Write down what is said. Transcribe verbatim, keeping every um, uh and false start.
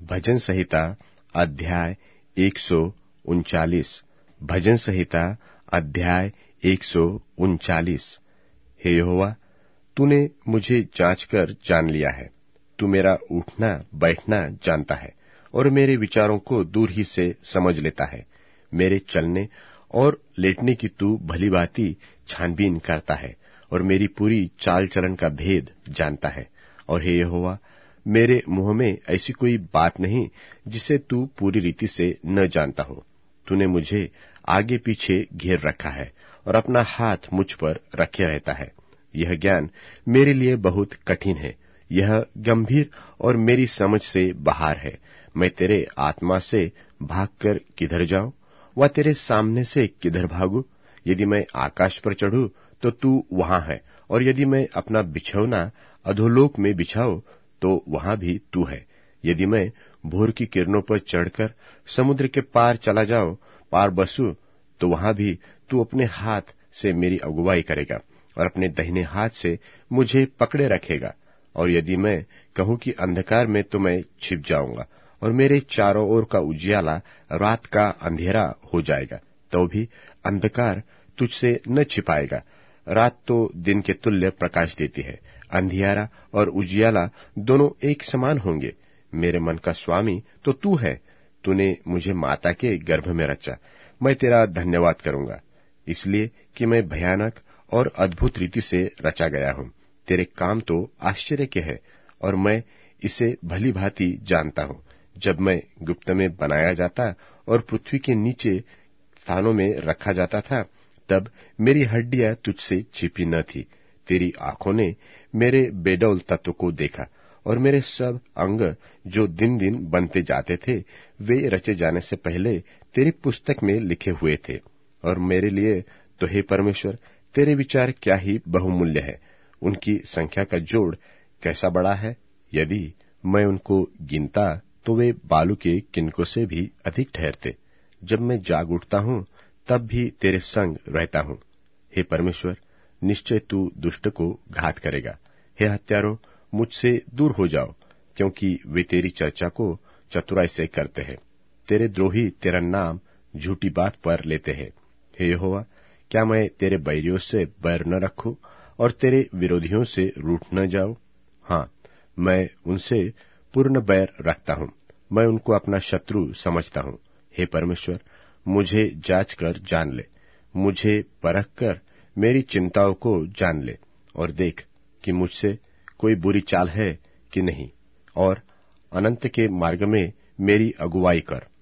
भजन संहिता अध्याय एक सौ उनचालीस। भजन संहिता अध्याय एक सौ उनचालीस। हे यहोवा, तूने मुझे जांचकर जान लिया है। तू मेरा उठना बैठना जानता है और मेरे विचारों को दूर ही से समझ लेता है। मेरे चलने और लेटने की तू भली भांति छानबीन करता है और मेरी पूरी चाल चलन का भेद जानता है। और हे यहोवा, मेरे मुंह में ऐसी कोई बात नहीं जिसे तू पूरी रीति से न जानता हो। तूने मुझे आगे पीछे घेर रखा है और अपना हाथ मुझ पर रखे रहता है। यह ज्ञान मेरे लिए बहुत कठिन है, यह गंभीर और मेरी समझ से बाहर है। मैं तेरे आत्मा से भागकर किधर जाऊं, व तेरे सामने से किधर भागूं? यदि मैं आकाश पर चढ़ूं तो तू वहां है, और यदि मैं अपना बिछौना अधोलोक में बिछाऊं तो वहां भी तू है। यदि मैं भोर की किरणों पर चढ़कर समुद्र के पार चला जाऊं, पार बसूं, तो वहां भी तू अपने हाथ से मेरी अगुवाई करेगा और अपने दाहिने हाथ से मुझे पकड़े रखेगा। और यदि मैं कहूं कि अंधकार में, तो मैं छिप जाऊंगा और मेरे चारों ओर का उजियाला रात का अंधेरा हो जाएगा, तो भी अंधकार तुझसे न छिपाएगा। रात तो दिन के तुल्य प्रकाश देती है, अंधियारा और उजियाला दोनों एक समान होंगे। मेरे मन का स्वामी तो तू है। तूने मुझे माता के गर्भ में रचा। मैं तेरा धन्यवाद करूंगा, इसलिए कि मैं भयानक और अद्भुत रीति से रचा गया हूं। तेरे काम तो आश्चर्य के हैं और मैं इसे भली भांति जानता हूं। जब मैं गुप्त में बनाया जाता और पृथ्वी के नीचे स्थानों में रखा जाता था, तब मेरी हड्डियां तुझसे छिपी न थी। तेरी आंखों ने मेरे बेडौल तत्व को देखा, और मेरे सब अंग जो दिन दिन बनते जाते थे, वे रचे जाने से पहले तेरी पुस्तक में लिखे हुए थे। और मेरे लिए तो हे परमेश्वर, तेरे विचार क्या ही बहुमूल्य है। उनकी संख्या का जोड़ कैसा बड़ा है। यदि मैं उनको गिनता तो वे बालू के किनकों से भी अधिक ठहरते। जब मैं जाग उठता हूं, तब भी तेरे संग रहता हूं। हे परमेश्वर, निश्चय तू दुष्ट को घात करेगा। हे हत्यारों, मुझसे दूर हो जाओ, क्योंकि वे तेरी चर्चा को चतुराई से करते हैं। तेरे द्रोही तेरा नाम झूठी बात पर लेते हैं। हे यहोवा, क्या मैं तेरे बैरियों से बैर न रखूं और तेरे विरोधियों से रूठ न जाऊं? हाँ, मैं उनसे पूर्ण बैर रखता हूं। मैं उनको अपना शत्रु समझता हूं। हे परमेश्वर, मुझे जांच कर जान ले, मुझे परख कर मेरी चिंताओं को जान ले, और देख कि मुझसे कोई बुरी चाल है कि नहीं, और अनंत के मार्ग में मेरी अगुवाई कर।